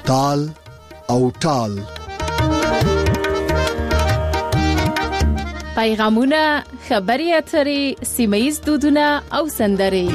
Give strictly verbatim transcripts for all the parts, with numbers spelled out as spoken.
تال او ټال. پیغامونه، خبري اترې، سیمه‌ییز دودونه او سندرې.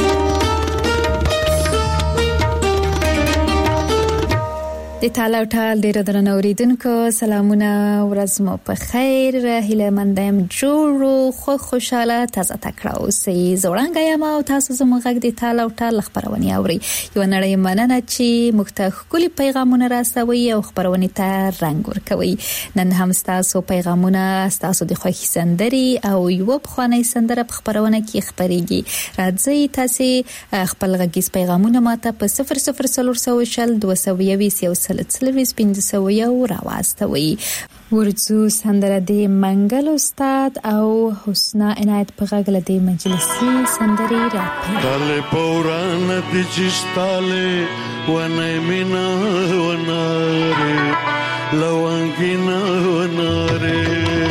د تال او ټال ډیر درنه اوریدونکو سلامونه، ورځ مو په خیر. هیله مند یم جوړو خو خوشاله تازه تکړه اوسئ. زوړنګ یم او تاسو زموږ غږ د تال او ټال خبرونه اورئ. یو نړۍ مننه چې موږ ته ښکلي پیغامونه راستوي او خبرونه ته رنګ ورکوي. نن هم تاسو پیغامونه، تاسو د خوښي سندري او یو بخواني سندره په خبرونه کې خبريږي. راځي تاسو خپل غږیز پیغامونه ماته په صفر صفر صفر شل دوه سوه یویس یو سلسله پنځه سوه یو راواستوي. ورځو سندره د منګل استاد او حسنا عنایت په غږ له دې مجلسي سندري راپي. تاله پوران د جستاله ونه مینا وناره لوانګینا وناره.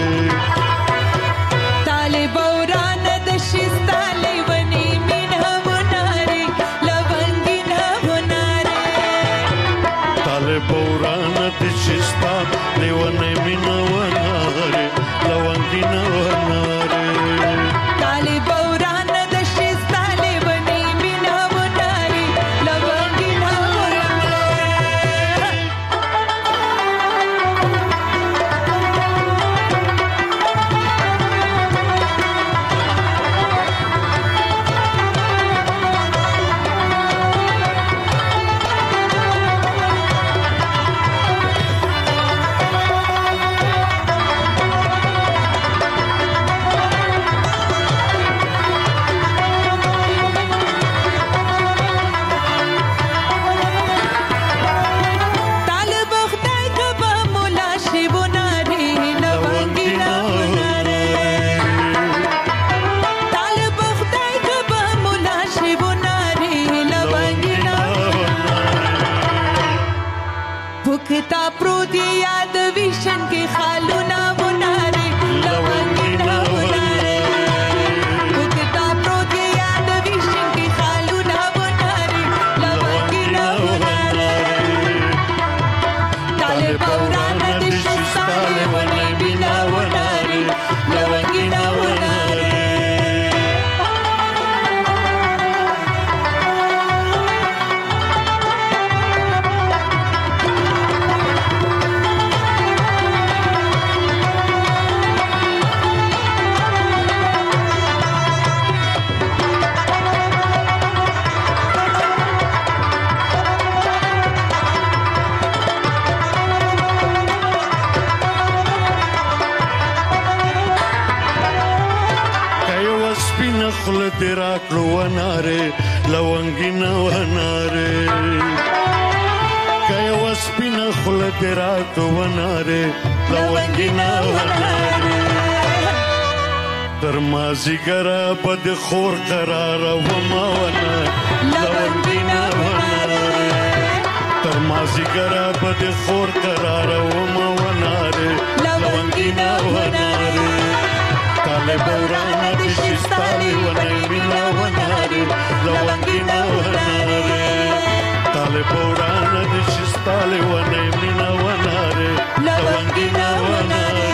تاله پوران د شستاله ونه مینا وناره لوانګینا وناره. تاله پوران د شستاله ونه مینا وناره لوانګینا وناره. تاله پوران د شستاله ونه مینا وناره لوانګینا بکتا پروت یاد ویشن کې خالونا وناره لوانګینا وناره. بکتا پروت یاد ویشن کې خالونا وناره لوانګینا وناره. تاله پوران د شستاله ونه مینا وناره لوانګینا وناره. خل تیرا کلو وناره لوانګینا وناره. کای وسپینا خل تیرا کلو وناره لوانګینا وناره. تر مازیګرا بد خور قرار و ما ونه لوانګینا وناره. تر مازیګرا بد خور قرار و ما وناره لوانګینا وناره. تاله پوران د شستاله ونه مینا وناره لوانګینا وناره. تاله پوران د شستاله ونه مینا وناره لوانګینا وناره.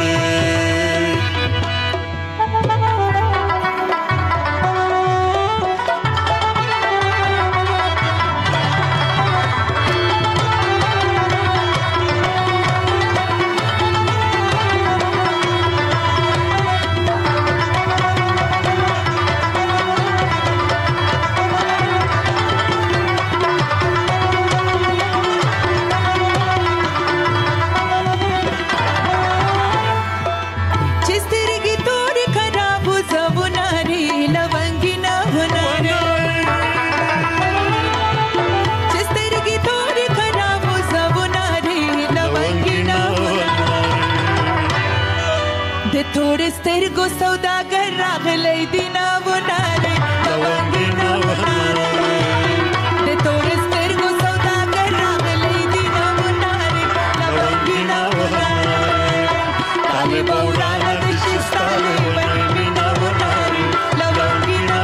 थोड़े سترګو سوداګر راغلی دینا وناره لوانګینا وناره. د تورې سترګو سوداګر راغلی دینا وناره لوانګینا وناره. تاله پوران د شستاله ونه مینا وناره لوانګینا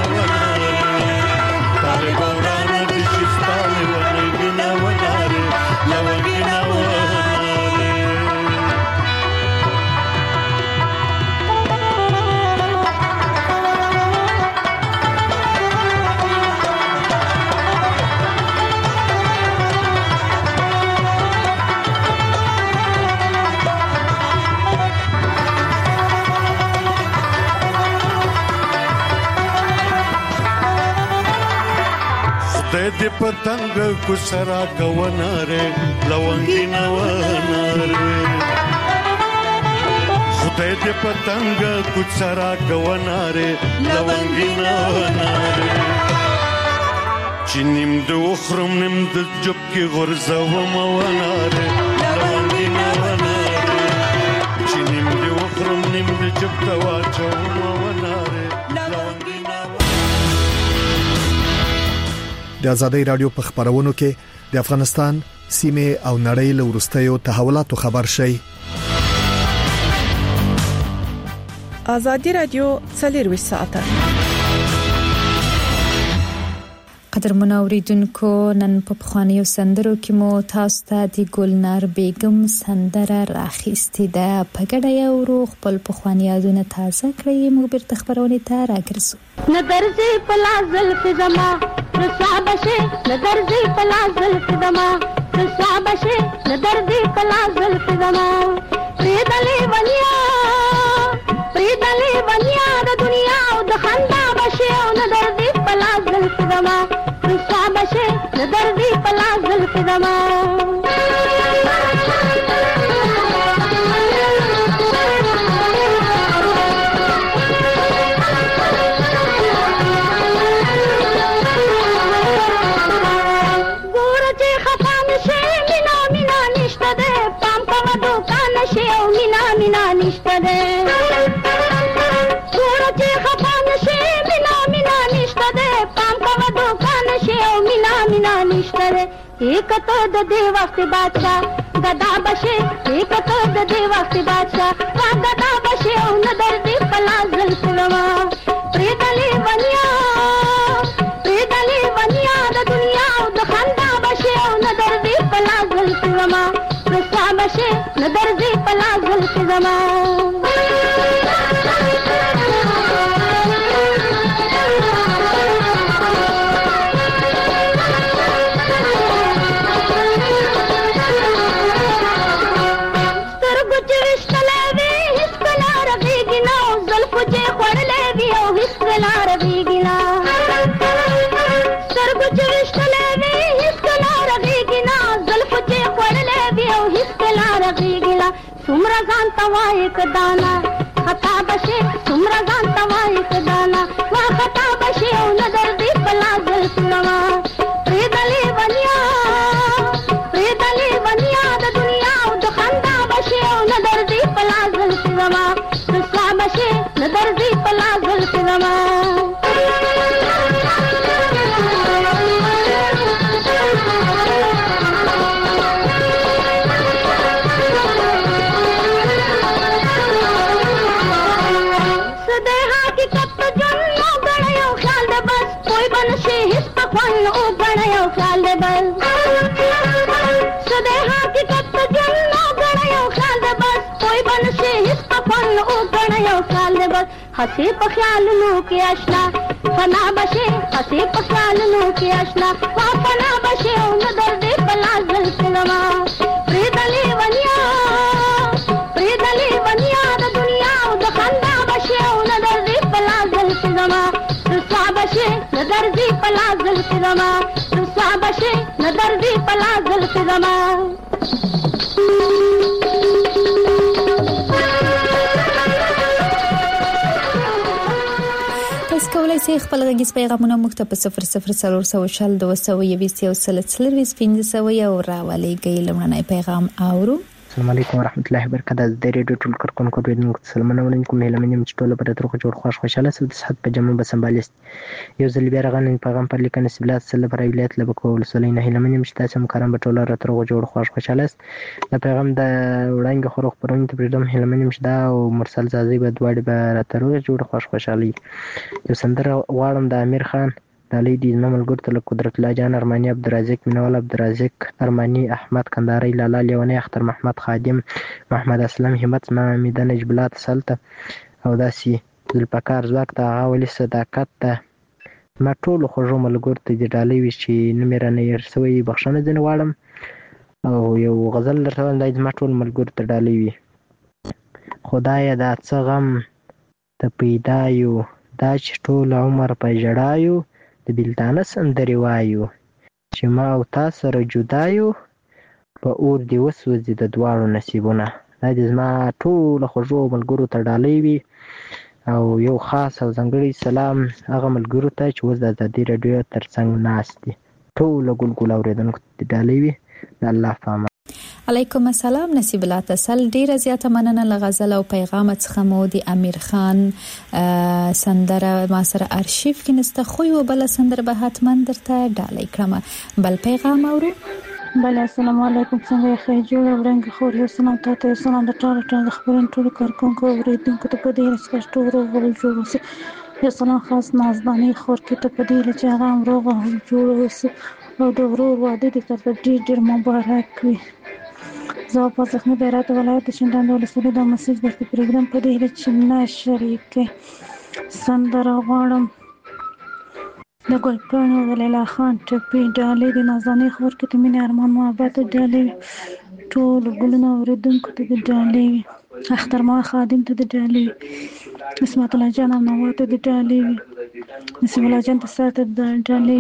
وناره. تاله پوران د شستاله ونه مینا وناره لوانګینا خدای دې پتنګ کو سرا کووناره لونګینا وناره خدای دې پتنګ کو سرا کووناره لونګینا وناره چې نیم د وخرم نیم د جب کې غرزوم وناره لونګینا وناره چې نیم د وخرم نیم د جب ته واچوم وناره لونګینا. د آزادۍ رادیو په خبرونو کې د افغانستان سیمه او نړۍ له وروستیو تحولاتو خبر شي. آزادۍ رادیو څلور ساعته قدر منوریدونکو نن په خوانیو سندرو کې مو تاسو ته د ګلنار بیگم سندره راخېستې ده. په ګډه یو روح خپل په خوانیادونه تازه کړی موږ بیرته خبرونه ته راګرځو. نظرځي پلازل فزما رسابشه نظرځي پلازل فزما رسابشه نظرځي پلازل فزما پریدلې ونیا پریدلې ونیا د دنیا او د خندا بشه او نظرځي پلازل فزما رسابشه نظرځي پلازل فزما एक तो द देवा से बादशाह गदा बशे एक तो द देवा से बादशाह वा गदा बशे उन दर्दी पलाजल सुलवा प्रेदली वनिया प्रेदली वनिया द दुनिया द खंदा बशे उन दर्दी पलाजल सुलवा रसा बशे न दर्दी पलाजल सुलवा सुमरा जान तवा एक दाना खता बशे सुमरा जान तवा एक दाना वा खता बशे उन दर्दी पलाजल सुलवा प्रेदली वनिया प्रेदली वनिया द दुनिया द खंदा बशे उन दर्दी पलाजल सुलवा रसा बशे न दर्दी पलाजल सुलवा हसी पख्याल नो के आशना फना बशे हसी पख्याल नो के आशना वा फना बशे उन दर्दे पलाजल सुलवा प्रेदली वनिया प्रेदली वनिया द दुनिया द खंदा बशे उन दर्दे पलाजल सुलवा रसा बशे न दर्दी पलाजल सुलवा रसा बशे न दर्दी पलाजल सुलवा کولای شئ خپل غږیز پیغامونه موږ ته په صفر صفر څلور سوه شل دوه سوه یویشت یو سل څلرویشت پنځه سوه یو راولېږئ. لومړنی پیغام اورو. السلام علیکم ورحمت الله وبرکاته. د ریډیو ټول کارکونکو ډیرنګ سلامونه ولیکم. هله منیم چې ټول پر تر خو جوړ خوش خوشاله سره د صحت په جمع به سمبالست یو ځل بیا راغلی پیغام پر لیکنه سبلات سره پر ویلایت لبکو ولسلینه هله منیم چې تاسو مکرم په ټول را تر خو جوړ خوش خوشاله است. د پیغام د وړاندې خو خبرونه ته پرېدم هله منیم چې دا او مرسل زازي به دواړي به را تر جوړ خوش خوشالي. یو سندره غواړم د امیر خان دالی دی نمل ګرته له قدرت الله جان ارمانی عبدالرزاق منول عبدالرزاق ارمانی احمد کنداری لالا لیونی اختر محمد خادم محمد اسلم همت ما میده نجبلات سلطه او داسي ذوالفقار زواک د غاولي صداقت ته ما ټول خوږو ملګر ته د ډالۍ وی چې نمره نه ير سوی بخښنه ځنه واړم او یو غزل درته د ما ټول ملګر ته ډالۍ وی خدای دا څه غم ته پیدا یو دا چې ټول عمر په جړایو د بیلتانه سندرې وایو چې ما او تا سره جدا یو په اور دې وسوځي د دواړو نصیبونه. دا دې زما ټولو خوږو ملګرو ته ډالۍ وي او یو خاص او ځانګړی سلام هغه ملګرو ته چې اوس د ازادي راډیو تر څنګ ناست دي. ټولو ګلګل اورېدونکو ته ډالۍ وي. د الله په امان. علیکم السلام. نصیب الله تسل ډیره زیاته مننه له غزل او پیغام څخه مو د امیر خان سندره ما سره ارشیف کې نسته خو یو بل سندره به حتما درته ډالۍ کړم. بل پیغام اورو. بله السلام علیکم. څنګه ښه جوړ ورنګ خور یو سلام ته سلام د ټول ټول خبرن ټول کارکونکو اوریدونکو ته په دې رسکش ټول ورو جوړ اوسه. یو سلام خاص نازداني خور کې ته په دې چې هغه روغ جوړ اوسه او د ورور واده دې تر ډېر ډېر مبارک وي. زه په زخمي دایرات ولایت شینډان ولسوالۍ د مسیج د پروګرام په دې چې نه شریک سندره غواړم د ګلپاڼو د لیلا خان ټپي ډالۍ د نازنې خور کې ته مینه ارمان محبت ډالۍ ټول ګلونه اوریدونکو ته د ډالۍ اختر ما خادم ته د ډالۍ اسمت الله جان او نوات ته د ډالۍ نسیم الله جان ته ساته د ډالۍ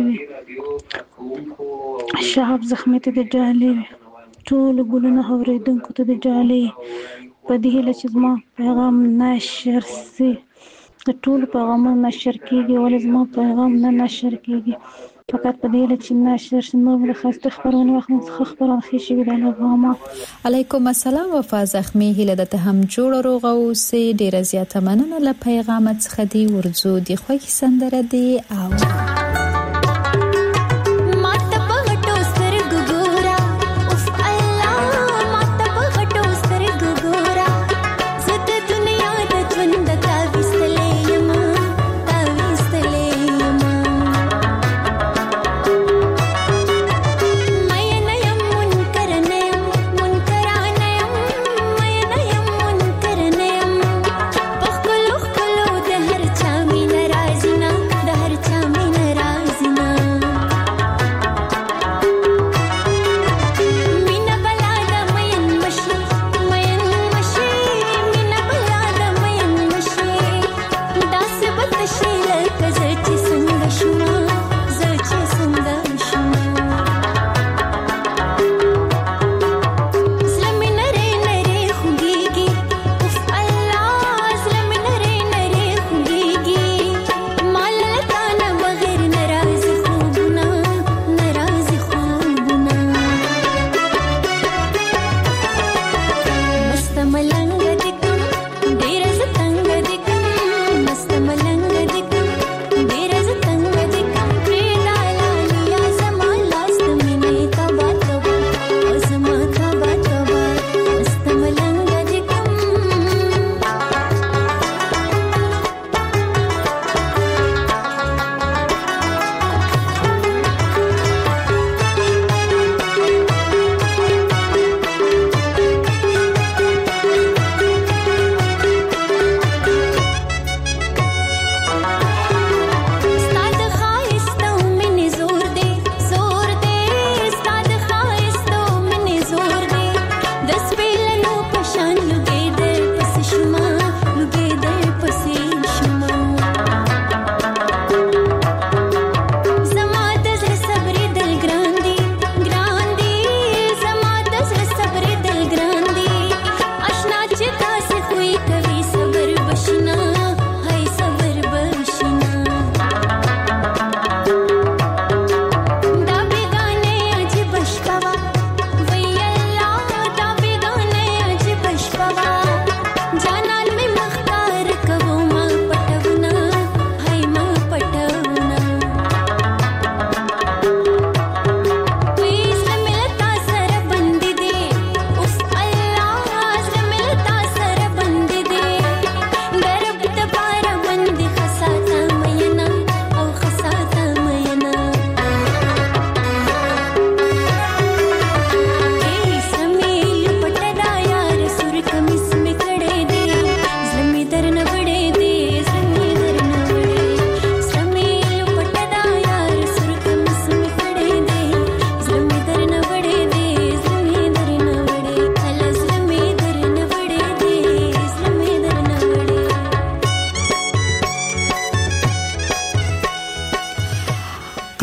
شهاب زخمي ته د ډالۍ ټول ګلونه اوریدونکو ته د ډالۍ په دې هیله چې زما پیغام نشر سي د ټول پیغامونه نشر کیږي ولې زما پیغام نه نشر کیږي فقط په دې هیله چې نشر شي. نو له خاصه خبرونه وخت څخه خبرونه خېشي د الله. علیکم السلام. وفا زخمي هیله د ته هم جوړ روغ او سي ډیره زیاته مننه له پیغام څخه دی ورزو دی خو کی سندره دی او د هر چا مين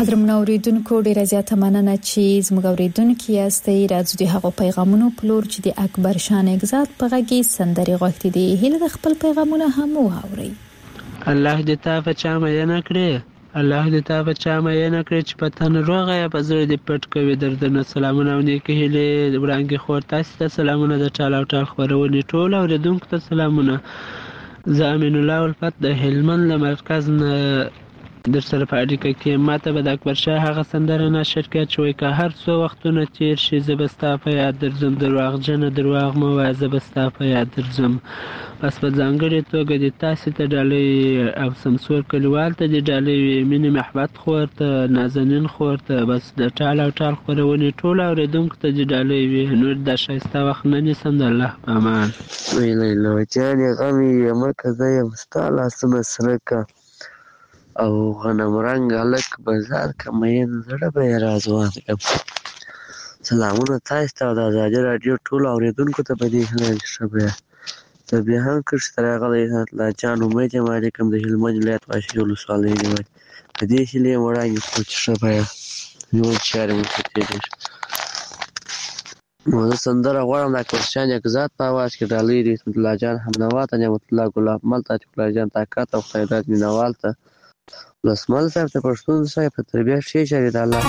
قدرمن اوریدونکو ډیره زیاته مننه چې زموږ اوریدونکو یاستئ. راځو د هغو پیغامونو په لور چې د اکبر شاه نګزاد په غږی سندري غوښتي دي. هیله د خپل پیغامونه هم واوري. الله دې تا په چا مې نه کړې، الله دې تا په چا مې نه کړې چې په تن روغه یا په زړه دې پټ کوي دردونه. سلامونه او نیکې هیلې وړاندې خور تاسو ته سلامونه د ټال او ټال خبرونه ټول اوریدونکو ته سلامونه. زه امین الله الفت د هلمند له مرکز نه در سره په اړیکه کې. ماته به د اکبر شاه هغه سندره نشر کړه چې وایي که هر څو وختونه تیر شي زه به ستا په یاد درځم، درواغجنه درواغ مه وایه زه به ستا په یاد درځم. بس په ځانګړې توګه د تاسې ته ډالۍ او سمسور کلیوال ته د ډالۍ مینې محبت خور ته نازنین خور ته بس د ټال او ټال خپرونې ټول اوریدونکو ته د ډالۍ وي. نور دا ښایسته وخت نه نیسم. د الله په امان. لیلا جانې غم یې مکه زه یم ستا لاسونه سره که او غنم رنګ هلک بازار که مین زړه به یې رازوان کړم. سلامونه تاسو ته او د ازادي راډیو ټولو اوریدونکو ته په دې هیله چې ښه به یاست. زه بیا هم کښې ته راغلی حضرت الله جان امید یم علیکم د هلمند ولایت واشي ولسوالۍ نیولې. په دې هیلې یم وړاندې کړو چې ښه به یاست، ژوند چارې مو ښه تېرېږي. نو زه سندره غواړم د اکبر شاه نګزاد په اواز کې ډالۍ د اسمت الله جان حمنوا ته، نعمت الله ګلاب مل ته، عتیق الله جان طاقت او خیرات مینوال ته، ولسمل صاحب ته، پښتون صاحب ته، تربیه ښې چارې د الله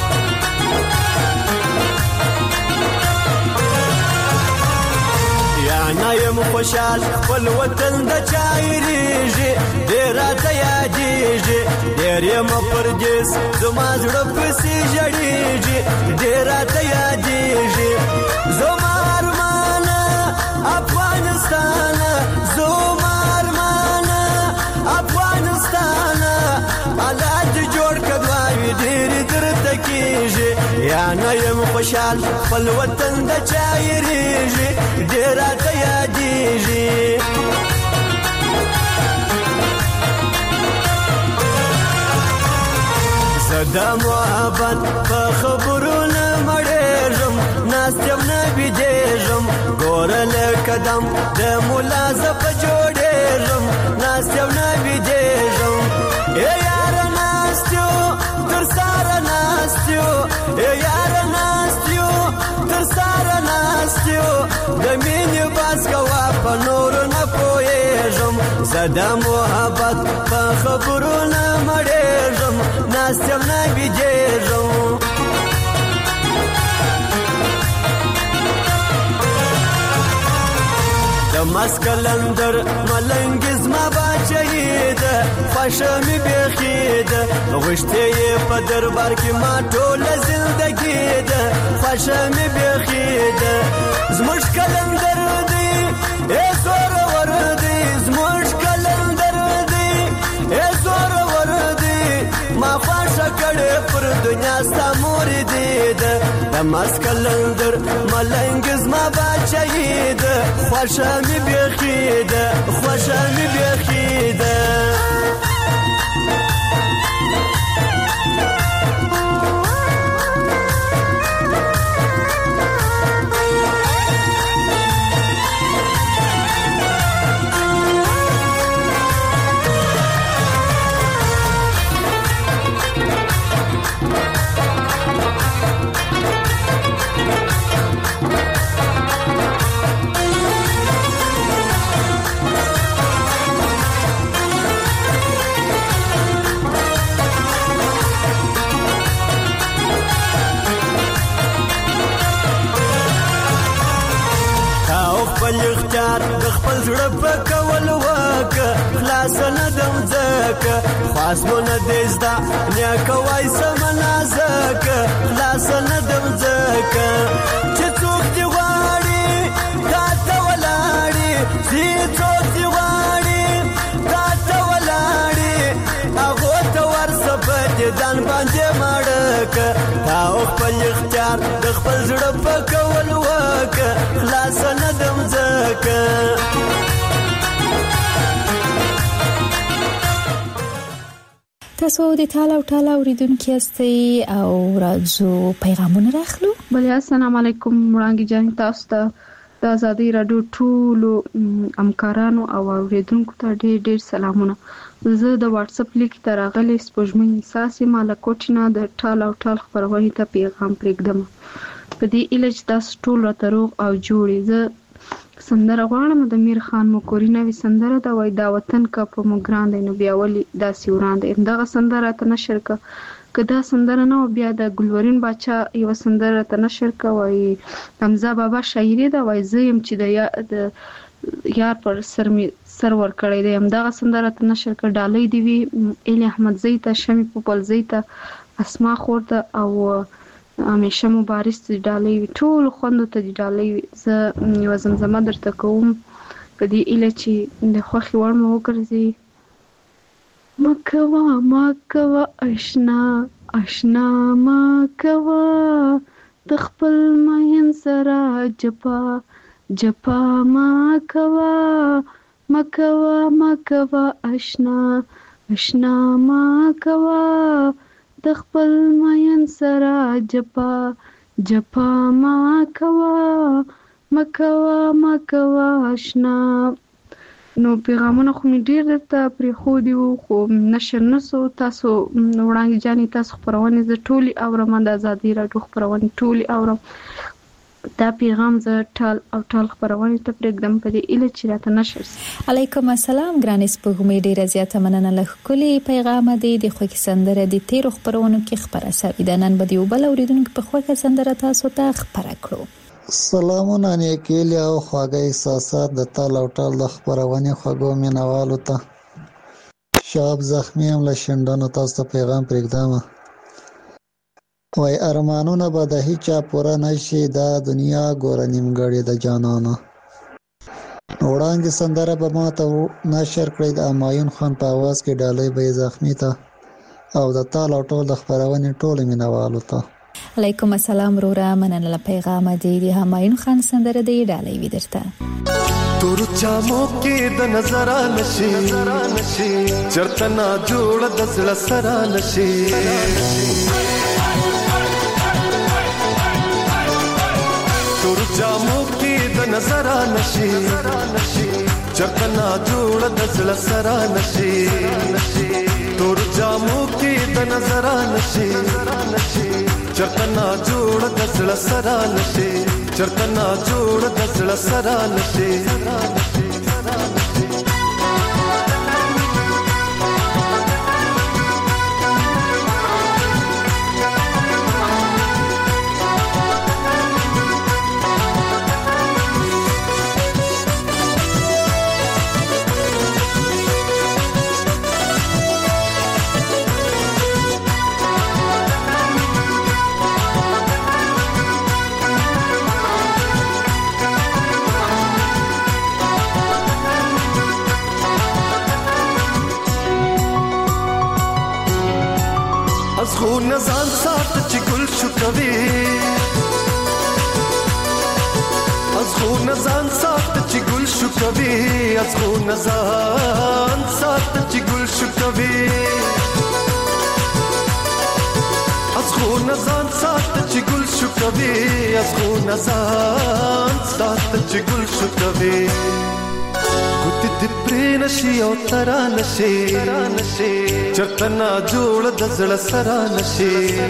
یا یم خوشحال خپل وطن د چایریږي ډېر راته یادېږي، ډېر یم پردیس زما زړه پسې ژړېږي ډېر راته یادېږي. زما ارمانه افغانستانه، زما ارمانه افغانستانه، الله دې جوړ کړه دعاوې ډېرې درته کېږي. یا نه یم خوشحال خپل وطن د چایریږي ډېر راته یادېږي. زه د محبت په خبرو نه مړېږم، ناست یم نه بېدېږم، ګوره له قدم د ملا زه په جوړېږم، ناست یم نه بېدېږم. ای یاره ناست یو تر ساره ناست یو، ای یاره ناست یو تر ساره ناست یو، د مینې بس کوه په نورو نه پوهېږم. زه د محبت په خبرو نه مړېږم، ناست یم نه بېدېږم. د مسکلندر ملنګ زما باچهی ده، خوښه مې بیخي ده، غوښتې یې په دربار کې ما ټوله زندګي ده، خوښه مې بیخي ده. زموږ کلندر دی ای زورور دی، زموږ کلندر دی ای زورور دی، ما خوښه کړې پر دنیا ستا مور دی ده. د مسکلندر ملنګ زما باچهی ده، خوښه مې بیخي ده، خوښه مې بیخي ده. خپل اختیار د خپل زړه په کول وکه، خلاص نه دم ځکه خاص مو نه دی زده نیکه وای سمه نازکه، خلاص نه دم ځکه چې څوک دې غواړي تا ته ولاړي، چې څوک دې غواړي تا ته ولاړي، هغو ته ورسه په دې ځان باندې مړکه. تا خپل اختیار د خپل زړه په کول وکه، خلاص نه دم ځکه. تاسو د ټال او ټال اوریدونکو یاستئ او راځو پیغامونه راخلو. بله السلام علیکم وړاندې جان، تاسو ته د ازادي راډیو ټولو همکارانو او اوریدونکو ته ډېر ډېر سلامونه. زه د واتس اپ لیک ته راغلی سپوږمۍ احساس یم له کوټې نه د ټال او ټال خپرونې ته پیغام پرېږدم په دې هیله چې تاسو ټول راته روغ او جوړ یې. زه سندره غواړم د میر خان مکوري نوې سندره ده، وایي دا وطن که په موږ ګران دی نو بیا ولې داسې وران دی. همدغه سندره راته نشر که که دا سندره نه وه بیا د ګلورین باچا یوه سندره راته نشر که، وایي حمزه بابا شاعري ده، وایي زه یم چې د یا د یار پر سر مې سر ورکړی دی. همدغه سندره ته نشر کړه. ډالۍ دې وي ایلي احمدزی ته، شمې پوپلزی ته، اسما خور ته او همیشه مبارز ته ډالۍ وي، ټولو خویندو ته دې ډالۍ وي. زه یوه زمزمه درته کوم په دې هیله چې د خوښې وړ مو وګرځي. مه کوه مه کوه اشنا اشنا مه کوه د خپل مین سره جپا جپا مه کوه مه کوه مه کوه اشنا اشنا مه کوه د خپل مین سره جپا جپا مه کوه مه کوه مه کوه اشنا. نو پیغامونه خو مې ډېر درته پرېښودي وو خو نشر نه سو. تاسو وړانګې جانې تاسو خپرونې زه ټولې اورم، د ازادي راډیو خپرونې ټولې اورم. دا پیغام زه ټال او ټال خپرونې ته پرېږدم په دې هیله چې راته نشر سي. علیکم السلام ګرانې سپوږمۍ، ډېره زیاته مننه له ښکلي پیغامه دی. د خوږې سندره د تیرو خپرونو کې خپره سوې ده، نن به د یو بل اورېدونکي په خوښه سندره تاسو ته خپره کړو. سلامونه نیکیلی او خواږه احساسات د تال او ټال د خپرونې خوږو مینوالو ته. شاب زخمی هم له شنډانو تاسو ته پیغام پرېږدم، وای ارمانونه به د هیچا پوره نشي، دا دنیا ګوره نیمګړې د جانانه. وړاندې سندره به ما ته نشر کړئ د همایون خان په اواز کې، ډالۍ به یې زخمی ته او د تال او ټال د خپرونې ټولو مینوالو ته. علیکم السلام روره، مننه له پیغامه دی. د همایون خان سندره دی ډالۍ وي درته. تور چامو کې د نظر نشي چرته نا جوړ د زړه سره نشي. تور چامو کې د نظر نشي چرته نا جوړ د زړه سره نشي. تور چامو کې د نظر نشي چرته نا جوړ د زړه سره نشي چرته نا جوړ د زړه سره نشي. ازغو نزان سات چې ګل شو کوي، ازغو نزان سات چې ګل شو کوي، ازغو نزان سات چې ګل شو کوي، ازغو نزان سات چې ګل شو کوي، ازغو نزان سات چې ګل شو کوي. ګوتې دې پرې نشي او ترا نشي چرته نا جوړ د زړه سره نشي.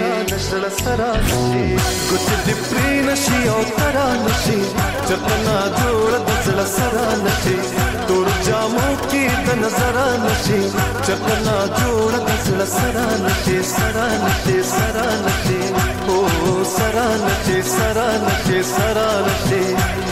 ګوتې دې پرې نشي او ترا نشي چرته نا جوړ د زړه سره نشي. تور جامو کې د نظر نشي چرته نا جوړ د زړه سره نشي. سره نشي سره نشي او سره نشي سره نشي سره نشي.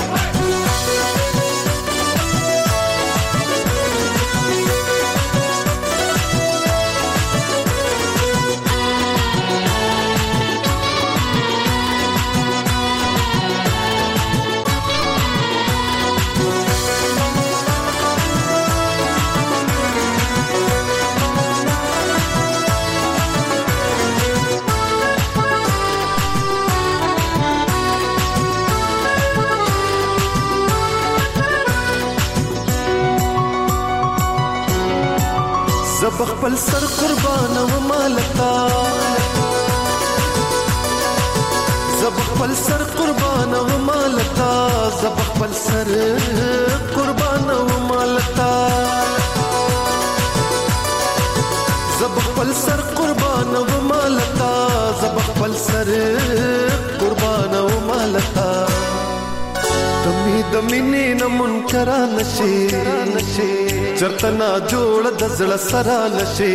زب خپل سر قربان و مالتا، زب خپل سر قربان و مالتا، زب خپل سر قربان و مالتا. خپل سر قربان او مالتا تمې د مینې نه منکر نشي چرتنا جوړ د زړه سره نشي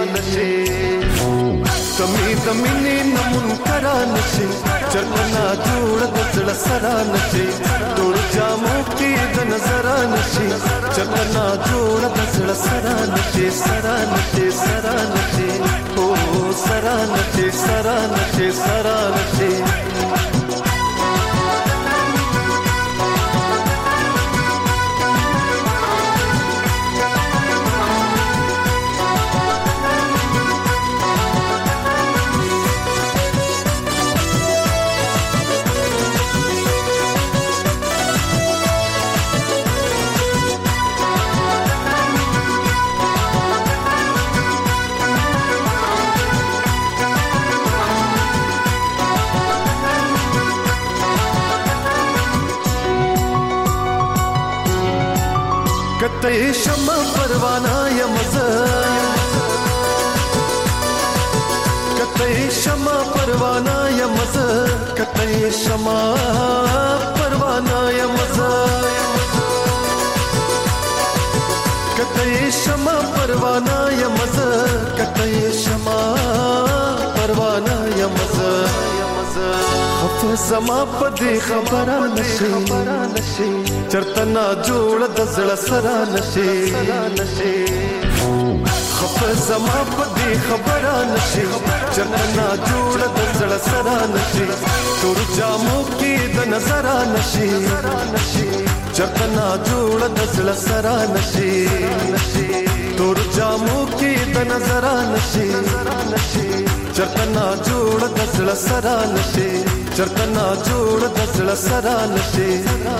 تمې د مینې نه منکر نشي چرتنا جوړ د زړه سره نشي ټول جامو کې د نظر نشي چرتنا جوړ د زړه سره نشي سره نشي سره نشي او سره نشي سره نشي سره نشي کته شمع پروانه یم زه کته شمع پروانه یم زه کته شمع پروانه یم زه کته شمع پروانه یم زه کته شمع پروانه یم زه خفه زما پدې خبره نشي چرتنا جوړ د زړه سره نشي خفه زما پدې خبره نشي چرتنا جوړ د زړه سره نشي تور جامو کې د نظر نشي چرتنا جوړ د زړه سره نشي تور جامو کې د نظر نشي چرتنا جوړ د زړه سره نشي چرتنا جوړ د زړه سره نشي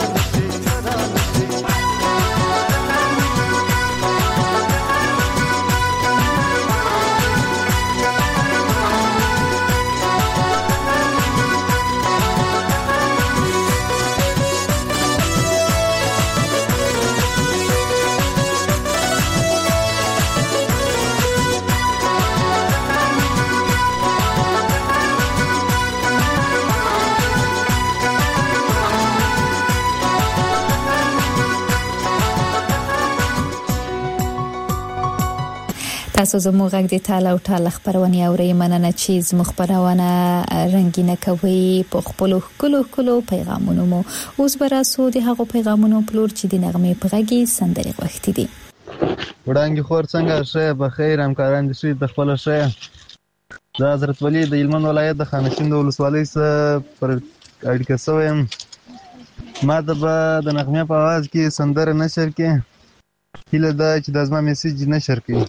تاسو زموږ غږ د تعالی او تعالی خبرونه اورئ مننه چې زموږ خبرونه رنگینه کوي په خپل کلو کلو پیغامونو مو اوس براسو د هغو پیغامونو پلور چې د نغمه په غږی سندري غوښتي دي وړاندې خور څنګه شه په خیر همکاران دي شي د خپل شه د حضرت ولی د هلمند ولایت د خانشین د ولسوالۍ سره پر اړیکه شوم ما د د نغمه په आवाज کې سندره نشر کې هله دا چې د ازما میسج نشر کې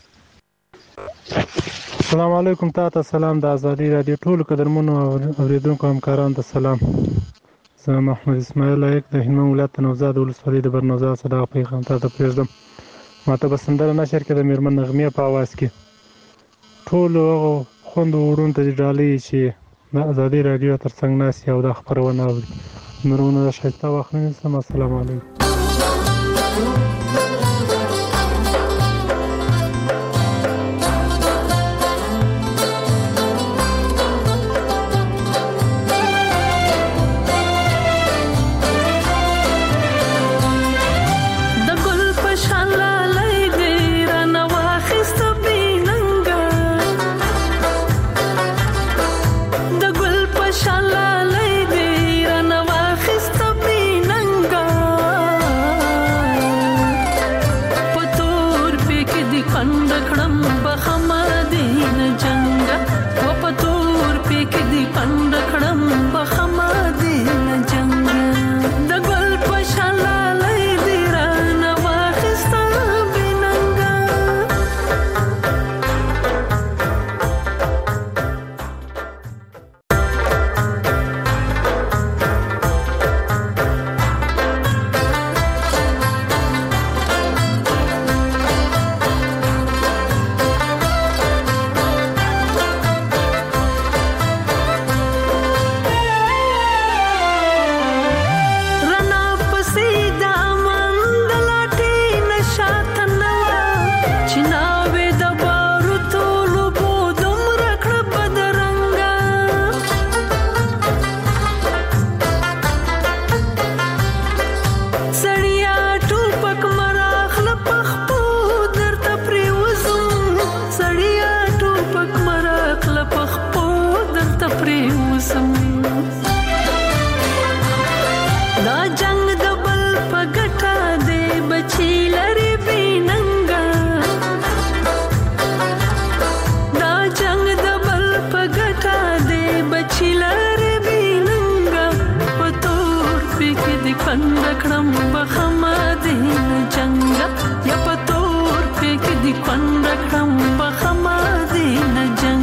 السلام علیکم تاسو سلام د ازادي رادیو ټول قدرمنو اوریدونکو همکارانو ته سلام زه محمد اسماعیل لایق د هلمند ولایت نوزاد ولسوالۍ د برنوزاد صدا پیغام ته پرېږدم ماته به سندره نشر کې د میرمن نغمه په आवाज کې ټول خوند ورون ته ډالۍ چې د ازادي رادیو ترڅنګ ناس یو د خبرونه اوري مرونه شایسته وخت نیسم السلام علیکم پرې وسم دا جنگ د بل په ګټه دی بچی لري بیننګا دا جنگ د بل په ګټه دی بچی لري بیننګا په تور پک د کند کړم بخما دین جنگ یا په تور پک د کند کړم بخما دین جنگ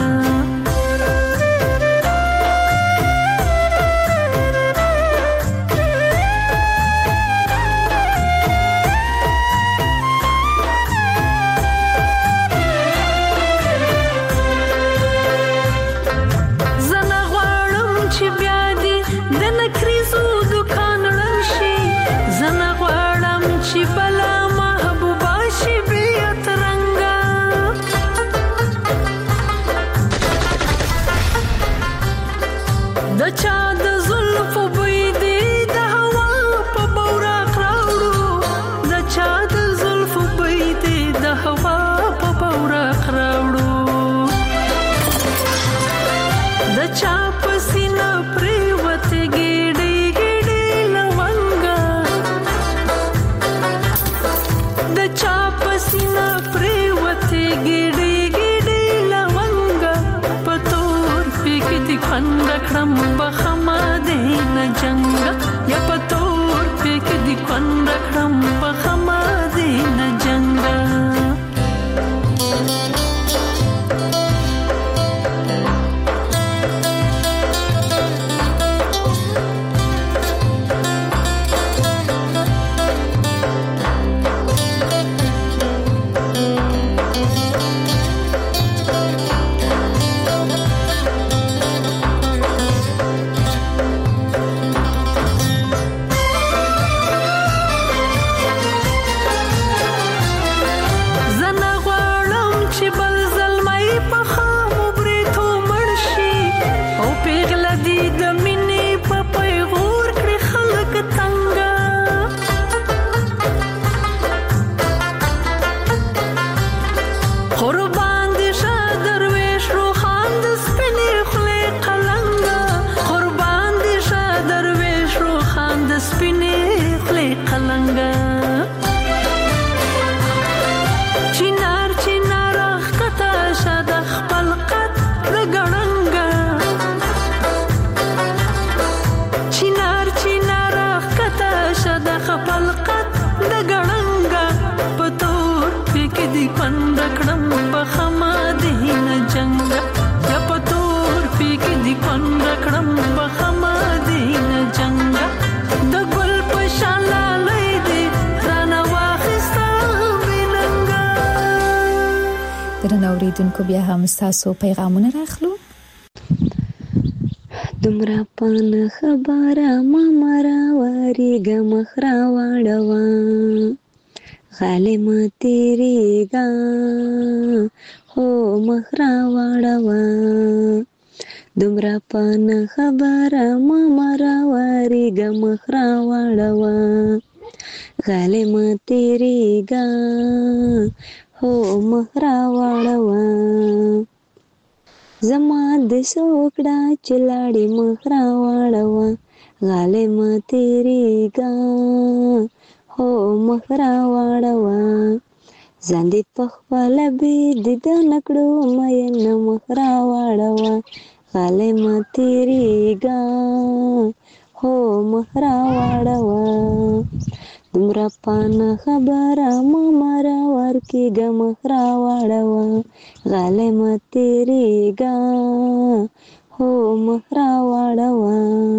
اوریدونکو بیا هم تاسو پیغامونه راخلو دمرا پان خبره ما مرا وریګه مخرا واړوا غالم تیریګا هو مخرا واړوا دمرا پان خبره ما مرا وریګه مخرا واړوا غالم تیریګا هو مخرا واړوا زما د سوکړه چلاړي مخرا واړوا غالم تیریګا هو مخرا واړوا زندې پخپل به د نکړو مې نه مخرا واړوا غالم تیریګا هو مخرا واړوا دمرا پان خبره ما مرا ورکیګه مخرا واړوا غالم تیریګا هو مخرا واړوا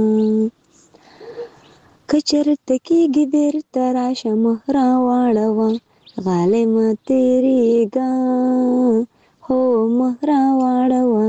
کچرت کېږي بیرته راشه مخرا واړوا غالم تیریګا هو مخرا واړوا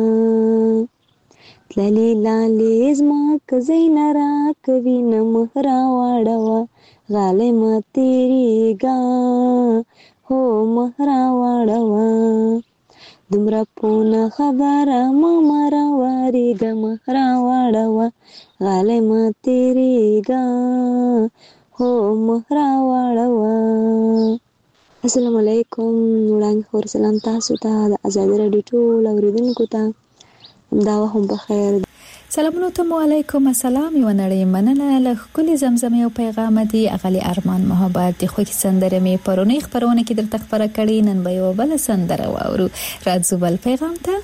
تللی لالی زما کزین را کوي نه مخرا واړوا غالم تیریګا هو مخرا واړوا دمرا پونه خبره ما مرا وریګه مخرا واړوا غالم تیریګا هو مخرا واړوا. السلام علیکم. وړاندې خور سلام تاسو ته د آزادۍ راډیو ټول اوریدونکو ته. دا هم په خیر. سلامونه ته علیکم السلام یو نړۍ مننه له خپل زمزمه او پیغام دی اغلی ارمان محبت دی خو کی سندره می پرونی خبرونه کې درته خبره کړي نن به یو بل سندره واورو راځو بل پیغام ته.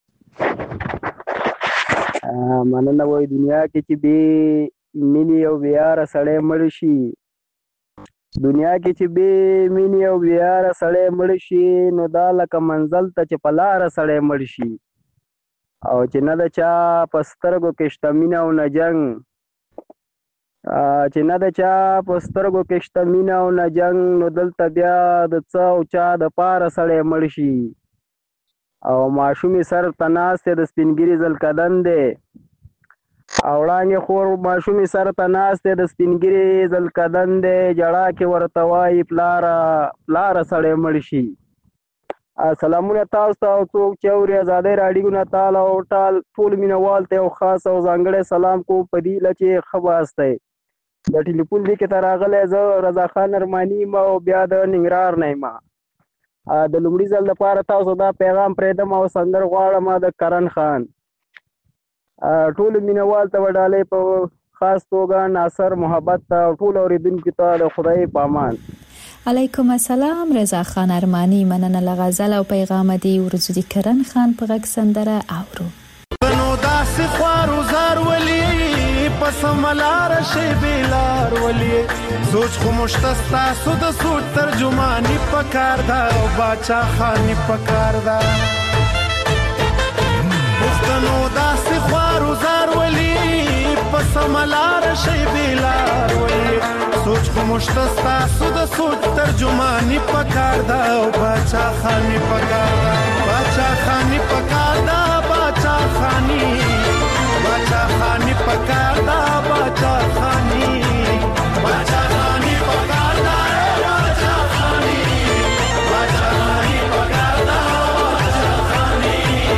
مننه وای دنیا کې چې به مینی او بیار سړی مړ شي دنیا کې چې به مینی او بیار سړی مړ شي نو دا لکه منزل ته چې پلار سړی مړ شي او چې نه د چا پسترګو کې شته مینه او نه جنګ چې نه د چا پسترګو کې شته مینه او نه جنګ نو دلته بیا د څه او چا د پاره سړی مړ شي او ماشومې سر ته ناستې د سپینګیري زلکدن دی او وړانګې خور ماشومې سر ته ناستې د سپینګیري زلکدن دی جړا کې ورته وایي پلاره پلاره سړی مړ شي. سلامونه تاسو ته او څوک چې اوري ازادۍ راډیو نه تعالی او ټال ټول مینوال ته او خاص او ځانګړی سلام کو پدیله چې خباست دی د ټلیفون دی کې تراغله زه رضا خان ارمانی ما او بیا د ننګرهار نه ما د لومړي ځل لپاره تاسو دا پیغام پرېدم او سندر غواړم د کرن خان ټول مینوال ته وډالې په خاص توګه ناصر محبت ته ټول اوریدونکو ته د خدای پامان. علیکم السلام رضا خان ارمانی مننه لغزل او پیغام دی ورزو دی کرن خان په غږ سندره اورو. بنو داس خوارو زار ولی پس ملار شی بیلار ولی سوچ خو مشتستا سود سود ترجمانی پکار دا او باچا خانی پکار دا بنو داس خوارو زار ولی پس ملار شی بیلار ولی سوچ خو مشتستا سود سود ترجمانی پکار دا او باچا خانی پکار دا باچا خانی پکار دا باچا خانی باچا خانی پکار دا باچا خانی باچا خانی پکار دا باچا خانی باچا خانی پکار دا باچا خانی.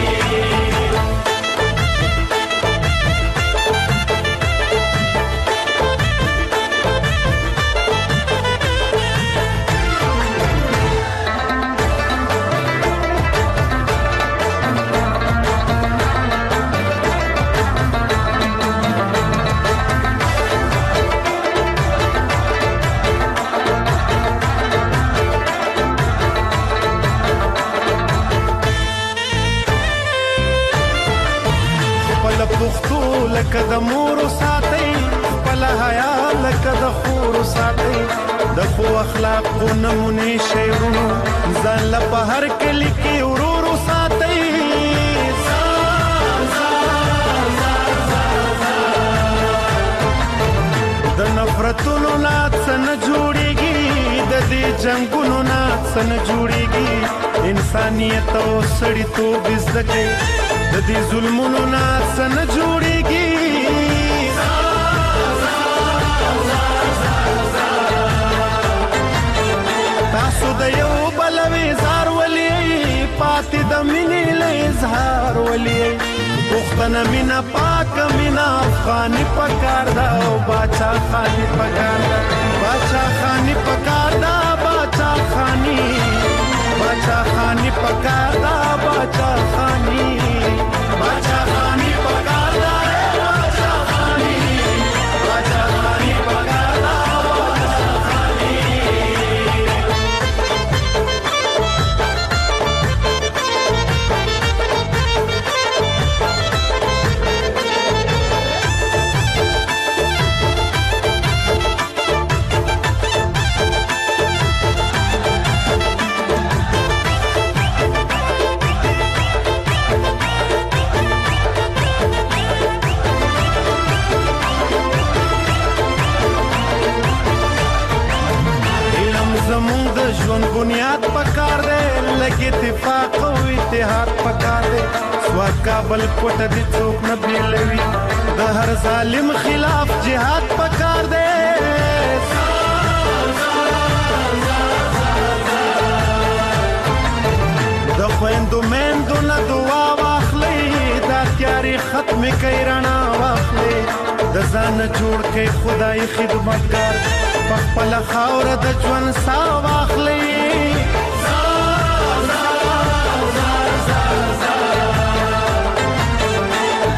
لکه د مور ساتي خپل حیا لکه د خور ساتي د خو اخلاق کو نمونه شیرونو ځان له بهر کلی کې ورورو ساتي د نفرتونو نات سن جوړيږي د دې جنگونو نات سن جوړيږي انسانيت او سړیتوب زده د دې ظلمونو نه څنګه جوړيږي تاسو د یو بل وزار ولي پاتې د مینې له اظهار ولي پښتنه مینا پاک مینا افغاني پکار دا او باچا خاني پکار دا باچا خاني پکار دا باچا خاني باچا خاني پکار دا باچا خاني باچا خاني پکار دا باچا خاني باچا خاني پکار دا باچا خاني. بنیاد پکار دے لگی اتفاق او اتحاد پکار دے سوا کابل کوټ دي څوک نه بیلوي د هر ظالم خلاف جهاد پکار دے د خويندو مندو نه دعا واخلي دا تیاری ختم کوي رڼا واخلي د ځان جوړ کې خدای خدمتګار پخپل خاور د ژوند سا واخلي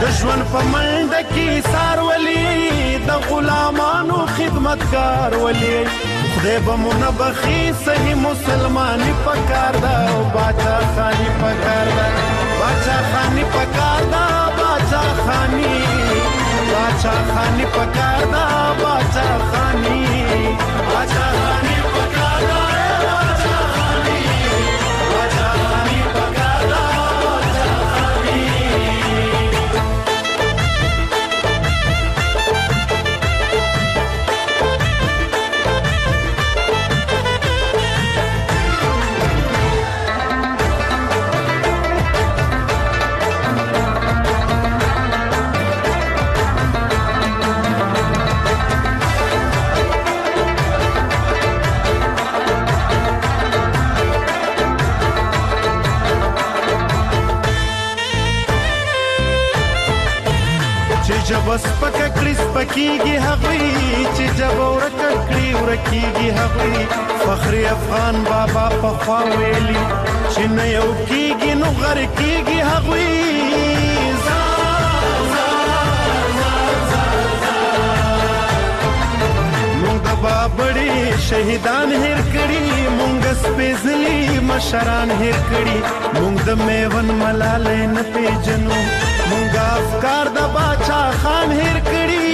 د ژوند په منډه کې سار ولي د غلامانو خدمتګار ولي خدای به مو نه بخي صحیح مسلماني پکار ده او باچا خاني پکار ده باچا خاني پکار ده باچا خاني باچا خاني پکار ده باچا خاني باچا خاني پکار ده باچا خاني باچا خاني پکار ده باچا خاني جب سپک کړي سپکیږي هغوی چې جب ورک کړي ورکیږي هغوی فخر افغان بابا په خوا ویلي چې نه یو کیږي نو غر کیږي هغوی مونږ د بابړي شهیدان هیر کړي مونږ سپېڅلي مشران هیر کړي مونږ د میون ملالۍ نه پیژنو مونږ افکار د باچا خان هیر کړي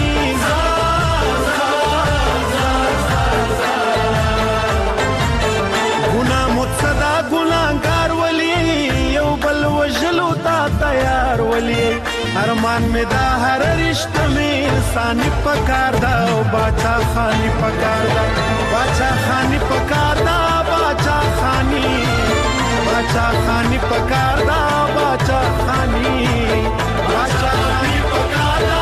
ګناه متصدا ګناهګار ولي یو بل وژلو ته تیار ولي ارمان می دا هر رشته می انساني پکار دا او باچا خاني پکار دا باچا خاني پکار دا باچا خاني باچا خاني پکار دا باچا خاني باچا خاني پکار دا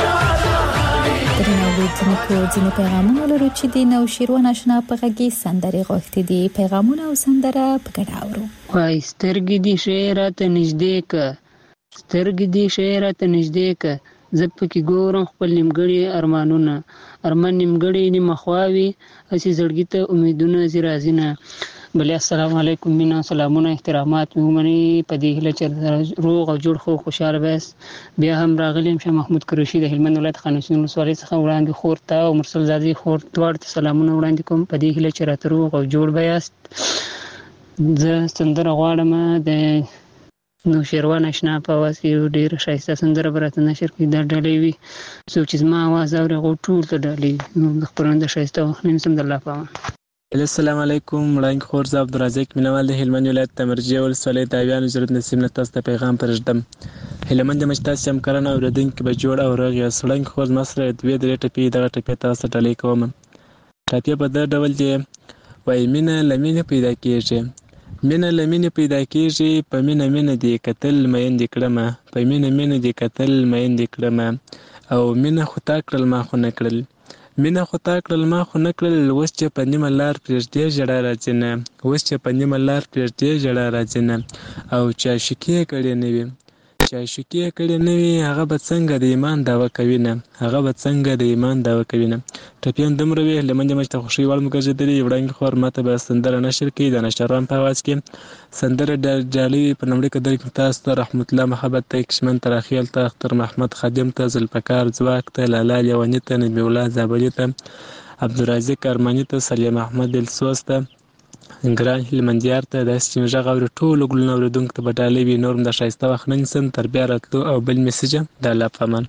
درناوریدونکو ځینې پیغامونه لرو چې د نو شیروان آشنا په غږی سندرې غوښتي دي پیغامونه او سندره په ګډه اورو وای سترګې دي شعرته نږدې ک سترګې دي شعرته نږدې ک زه پکې ګورم خپل نیمګړي ارمانونه ارمان نیمګړي نیمه خواوي هسې زړګي ته امیدونه زی راځي نه بلې السلام علیکم مینا سلامونه احترامات مې ومني په دې هیله چې روغ او جوړ خو خوشاله بس بیا هم راغلم شه محمود کروشي د هلمند ولایت خانشین ولسوالۍ څخه وړاندې خور ته او مرسل زادي خور دواړو ته سلامونه وړاندې کوم په دې هیله چې راته روغ او جوړ به یاست زه سندره غواړم د نو شیروان آشنا په اواز کې ډېره ښایسته سندره به راته نشر کړي دا ډالۍ وي څوک چې زما اواز اوري هغو ټول ته ډالۍ وي نو د خپرونې د ښایسته وخت نه سم د الله په امان السلام علیکم وړاندې خور زه عبدالرزاق مینوال د هلمند ولایت د مرجې ولسوالۍ د اویانو ضرورت نصیب نه تاسو ته پیغام پرېږدم هلمند یم چې تاسو همکاران او اورېدونکي به جوړ او روغ یاست وړاندې خور زما سره دوې درې ټپې دغه ټپې تاسو ته ډالۍ کوم ټپې په دغه ډول دی وایي مینه له مینې پیدا کېږي مینه له مینې پیدا کېږي په مینه مینه دې کتل میندې کړمه په مینه مینه دې کتل میندې کړمه او مینه خو تا کړل ما خو نه کړل مینه خو تا کړل ما خو نه کړل اوس چې په نیمه لار پرېږدې ژړا راځي نه اوس چې په نیمه لار پرېږدې ژړا راځي نه او چې عاشقي یې کړې نه وي چې عاشقي یې کړې نه وي هغه به څنګه د ایمان دعوه کوي نه هغه به څنګه د ایمان دعوه کوي نه ټپې هم دومره وي هلمند یم چې ته خوښۍ وړ مو ګرځېدلي وړاندې خور ما ته به سندره نشر کړي د نشروان په اواز کې سندره ډالۍ په لومړي قدر کې تاسو ته رحمت الله محبت ته کشمن تراخیل ته اختر محمد خادم ته ذوالفقار ځواک ته لالا لیوني ته نبي الله زابلي ته عبدالرازق ارماني ته سلیم احمد دلسوز ته ګران هلمندیار ته داسې چې مې غږ اوري ټولو ګلونه اورېدونکو ته به ډالۍ وي نور هم د ښایسته وخت نه نیسم تر بیا راتلو او بل میسج د الله په امان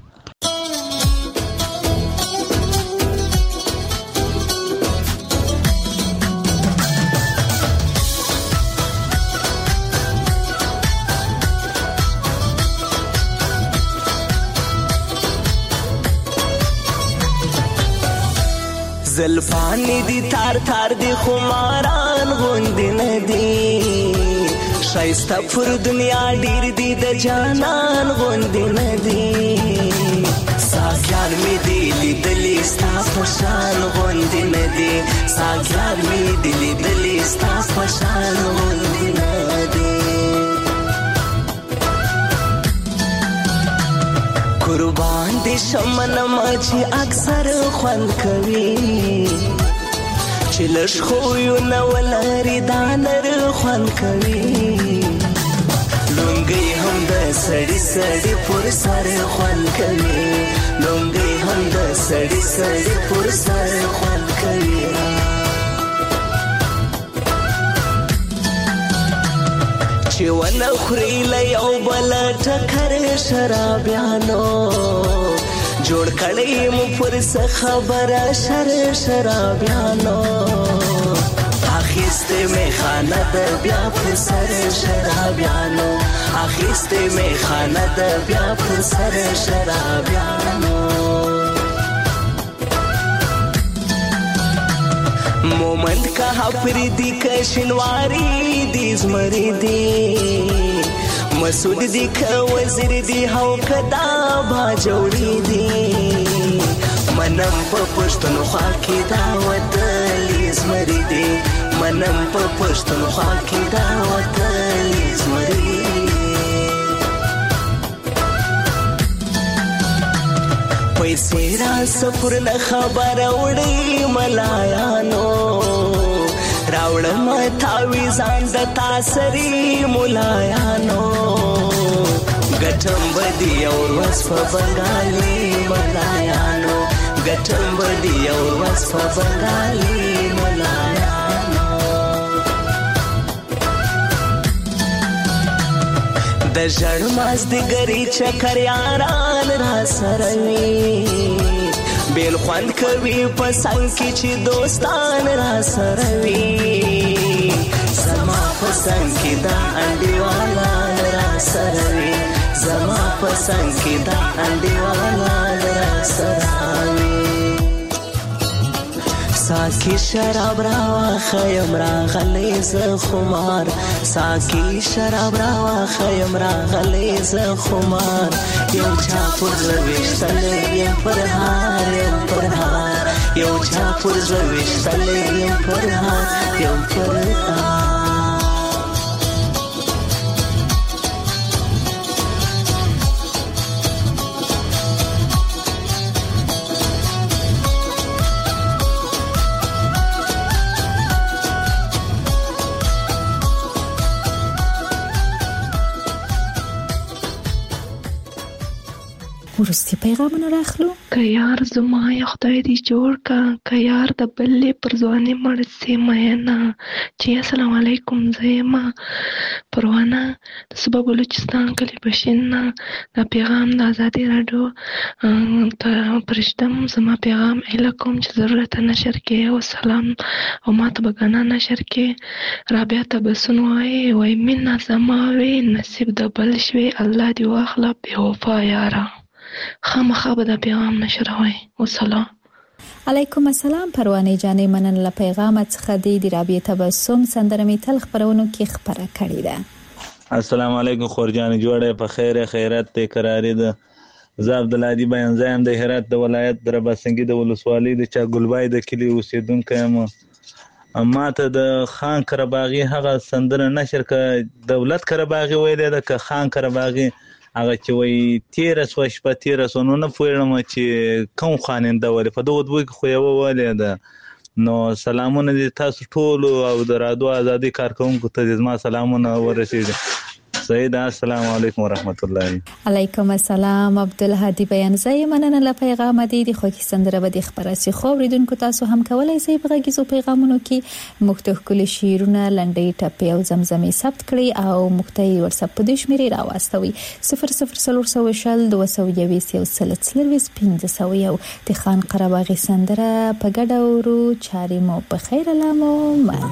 زلفانی دی تار تار دی خماران غوندی ندی شایسته پر دنیا ډیر دی د جانان غوندی ندی ساګیان می دی لیدلی ستا پشان غوندی ندی ساګیان می دی لیدلی ستا پشان غوندی ندی قربان دی شمنم چې اکثر خوند کوي چې لږ خویونه ولري دا نر خوند کوي لونګۍ هم د سړي سړی پر سر خوند کوي لونګي هم د سړی سړی پر سر خوند کوي چې ونه خوري له یو بل ټکر شرابیانو جوړ کړی مو پر څه خبره شر شرابیانو اخیسته می خانه د بیا پر سر شرابیانو اخیسته می خانه د بیا پر سر شرابیانو مومند کا پردی کا شنواری دی زمری دی مسعود دی کا وزیر دی هو کدا با جوړی دی منم په پښتونخوا کې دا وطن زمری دی منم په پښتونخوا کې دا وطن زمری پیسې را سفر نه خبر وړي ملایانو راوړم تاوی ځان د تاسری ملایانو ګټم بدی اور وصف بنگالی ملایانو ګټم بدی اور وصف بنگالی ملایانو د ژړ ماز د ګری چکر یاران را سروي بیل خوند کوي په څنګ کې چې دوستان را سروي زما په څنګ کې دا انډیوالا را سروي زما په څنګ کې دا انډیوالا را سروي ساکی شراب راوا خیم راغلی ز خمار ساکی شراب راوا خیم راغلی ز خمار یو چا پر زویشتل یم پر هار یم پر هار یو چا پر زویشتل یم پر هار یم پر هار ورستی پیغامونه راخلو که یار زما یا خدای دی جوړ کا که یار د بلې پر ځواني مړ سي مینا چې السلام علیکم زما پروانه د صوبه بلوچستان کلی بشینه دا پیغام د ازادي رادیو ته پرشتم زما پیغام الکم چې ضرورت نشر کې او سلام او ماته بغانا نشر کې رابعه تبسن وای وای مینا زما وی نصیب د بل شوي الله دی واخله به وفا یارا خامخا به دا پیغام نشروي والسلام علیکم السلام پروانه جانې منن له پیغام څخه د رابعه تبسم سندره می تل خبرونو کې خبره کړې ده السلام علیکم خورجان جوړه په خیر خیرت ته قرارې ده زه عبد الهادي بیان زایم د هرات د ولایت د رباسنګي د ولسوالۍ د چا ګلبای د کلی اوسیدونکو یم اما ته د خان کرباغي هغه سندره نشر ک دولت کرباغي ویل ده ک خان کرباغي هغه چې وای تیر سو شپه تیر سو نو نه پوهیږم چې کوم خاننده ولې په دغه دوی خو یو ولې ده نو سلامونه دي تاسو ټول او د رادیو ازادي کارکونکو ته زما سلامونه ورسېږي سید السلام علیکم ورحمت الله علیکم السلام عبد الهادي بیان زای مننه له پیغام دی د خوښي سندره به د خبره سي خو ریدونکو تاسو هم کولای شئ په غږیزو پیغامونو کې مختلف کلی شیرونه لنډي ټپي او زمزمي ثبت کړئ او مختلف واتساپ په دې شمیرې راوستوي صفر صفر صفر صفر شل دوه سوه یویشت یو سل څلوېښت پنځه سوه یو د خان قرباغي سندره په ګډه ورو چاري مو په خیر لامو مل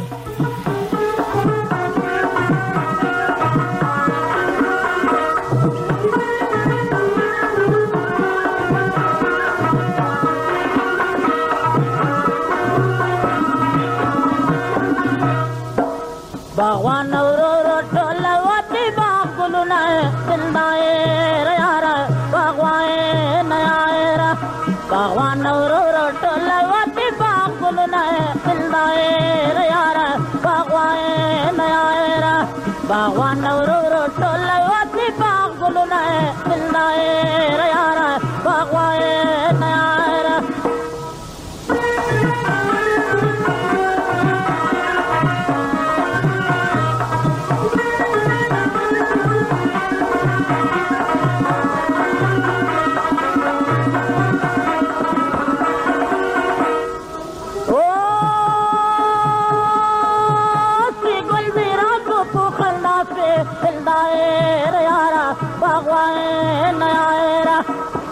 باغوان ورو ټول وتی باغ ګلونه زندای یارا باغوان یارا باغوان ورو ټول وتی باغ ګلونه زندای یارا باغوان یارا باغوان ورو ټول وتی باغ ګلونه زندای یارا باغوان یارا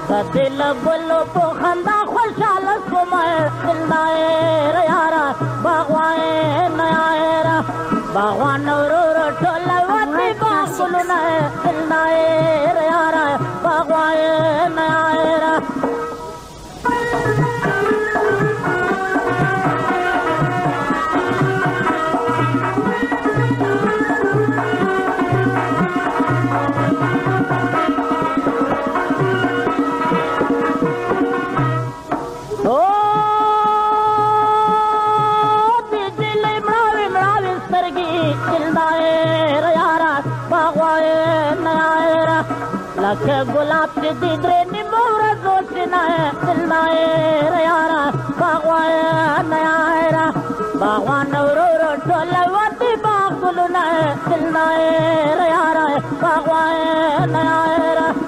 दिल गुलो को खंदा खुशहाल सुमाए दिलदाए रे यारा बागवाए नया रा बागवान रो रो टोला वती बागुल नए दिलदाए रे यारा बागवाए नया रा लखे गुलाब की दीदरे निमोरा जोशना है दिलनाए रे यारा बागवाए नया है बागवान रो रो टोला वती बागुल नए दिलनाए रे यारा बागवाए नया है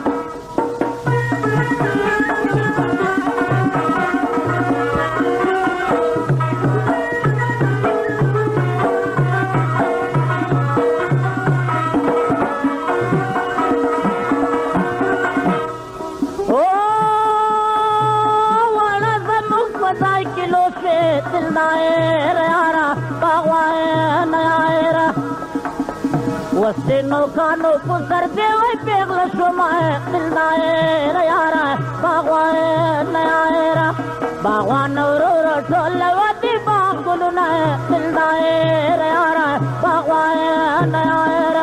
वस्तिनो कानो पुसर दे वही पेगल शुमाए दिलदाए रे यारा बागवाए नया रा बागवान रो रो टोला वती बागुल नए दिलदाए रे यारा बागवाए नया रा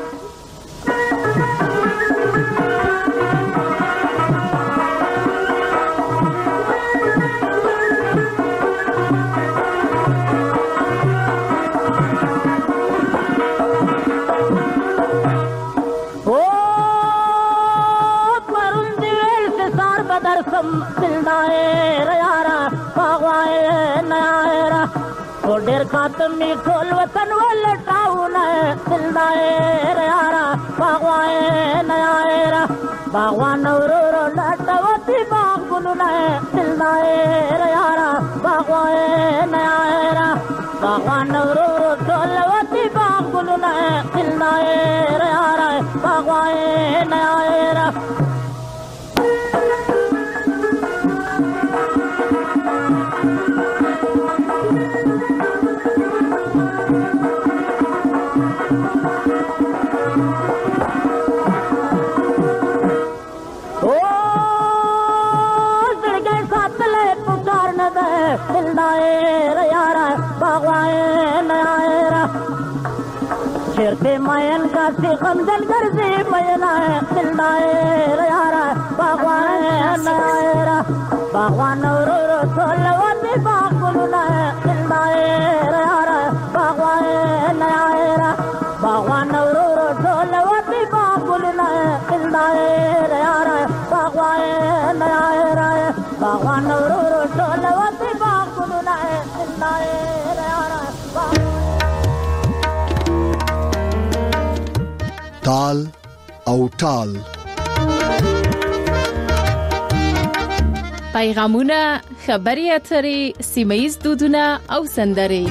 दिलदाए रे यारा बागवाए नया रा डेर खातम मीठोल वतन वाले टाउन है दिलदाए रे यारा बागवाए नया रा बागवान रो रो लटवती बागुल नए दिलदाए रे यारा बागवाए नया रा बागवान रो रो टोलवती बागुल नए दिलदाए रे यारा बागवाए नया रा दिलदाए रे यारा बागवाए नया रा शेरते मयन का से कमजल कर से मयना है दिलदाए रे यारा बागवाए नया रा बागवान रो रो टोलवती बागुल नए दिलदाए रे यारा बागवाए नया रा बागवान रो रो टोलवती बागुल नए दिलदाए रे यारा बागवाए नया रा बागवान रो रो टोलवती ताल او ټال پیغامونه خبري اترې سیمایي دودونه او سندرې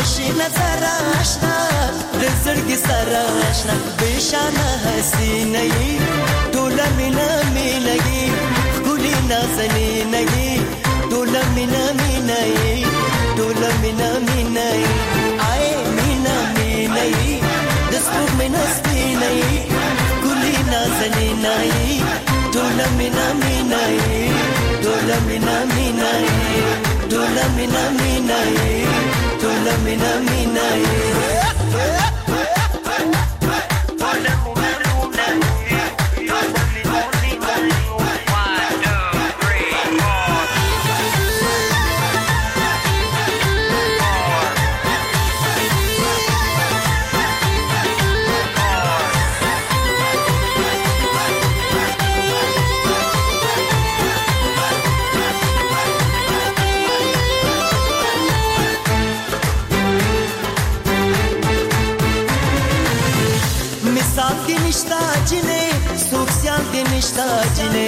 خوشی نظر آشنا د زړګي سره آشنا بشانه حسینه ټول مینا مینګي ګلی نازنی نګي ټول مینا مینای ټول مینا مینای آی مینا مینای د سپوږ مینا سپینای ګلی نازنی نای ټول مینا مینای ټول مینا مینای ټول مینا مینای ټول مینا مینای نشتا جنې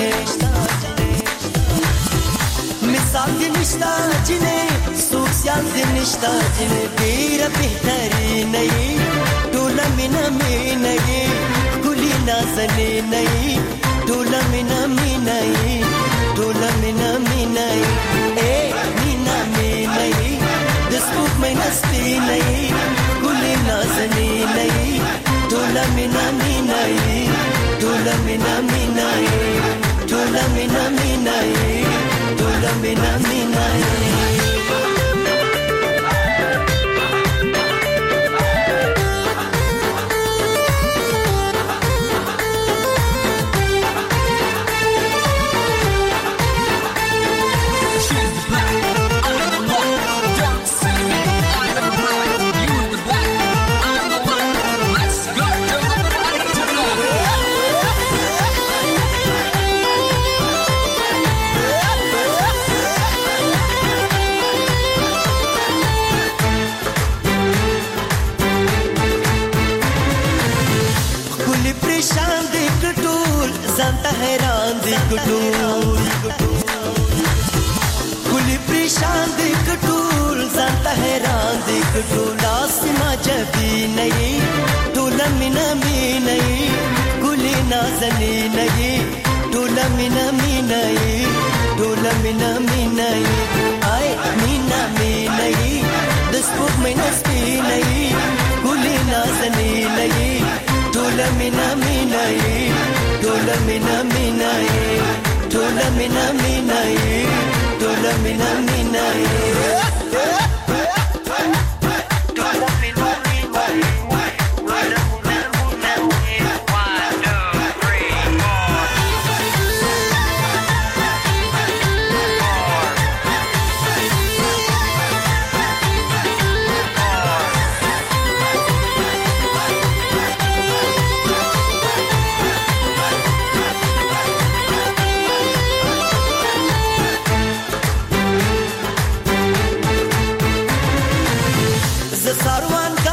مثال دې نشتا جنې سوسیال دې نشتا جنې ډېر بهترین یې ټول مینا مینا یې ګلی نازنې نه یې ټول مینا مینا یې ټول مینا مینا یې اے مینا مینا یې د سپوږ مینا سپینه یې ګلی نازنې نه یې ټول مینا مینا یې ټول مینا مینا یې ټول مینا مینا یې ټول مینا مینا یې हैरान दी कटूल कुली परेशान दी कटूल जानता हैरान दी कटूल आसमा जबी नहीं टोला मिना मी नहीं कुली नाजनी नहीं टोला मिना मी नहीं टोला मिना मी नहीं आए मीना मी नहीं दसपुर में नस्बी नहीं कुली नाजनी नहीं टोला मिना मी नहीं ټول مینا مینا یې ټول مینا مینا یې ټول مینا مینا یې Sarwan